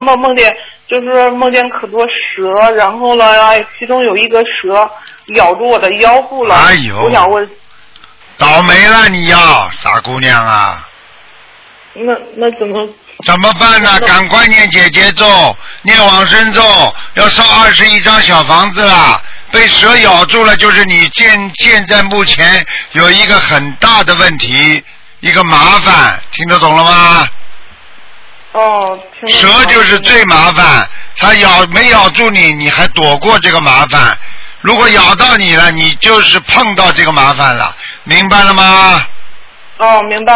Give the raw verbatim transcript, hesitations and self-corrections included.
梦梦见就是梦见可多蛇，然后了，其中有一个蛇咬住我的腰部了。 哎呦！ 我想问， 倒霉了你要傻姑娘啊！ 那那怎么？ 怎么办呢？赶快念姐姐咒，念往生咒，要烧二十一张小房子了。被蛇咬住了，就是你现现在目前有一个很大的问题，一个麻烦，听得懂了吗？ 哦，听得懂。 蛇就是最麻烦，它咬没咬住你，你还躲过这个麻烦；如果咬到你了，你就是碰到这个麻烦了，明白了吗？ 哦，明白。